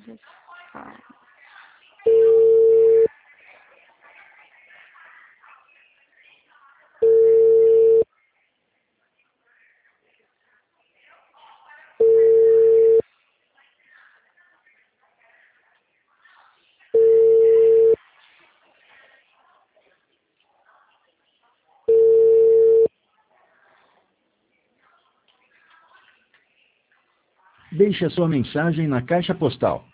de fala. Deixe a sua mensagem na caixa postal